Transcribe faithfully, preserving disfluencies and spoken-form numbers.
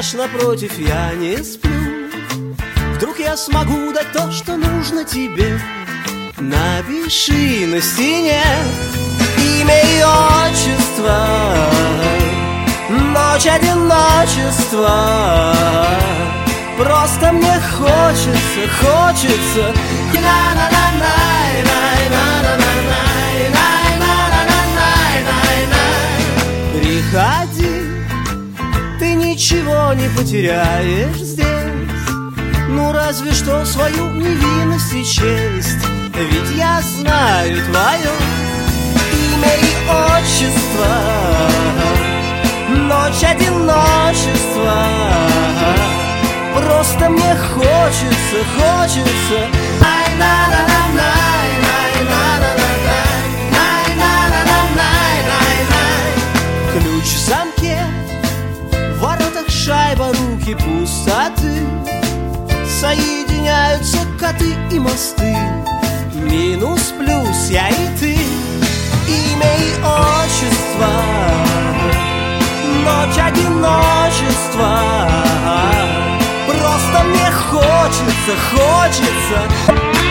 спишь напротив, я не сплю. Вдруг я смогу дать то, что нужно тебе. Напиши на стене имя и отчество, ночь одиночества. Просто мне хочется, хочется. Приходи, ты ничего не потеряешь здесь. Ну разве что свою невинность и честь. Ведь я знаю твое имя и отчество, ночь одиночества. Просто мне хочется, хочется. Ключ в замке, в воротах шайба, руки пустоты. Соединяются коты и мосты. Минус, плюс, я и ты. Имя и отчество, ночь одиночества. Просто мне хочется, хочется.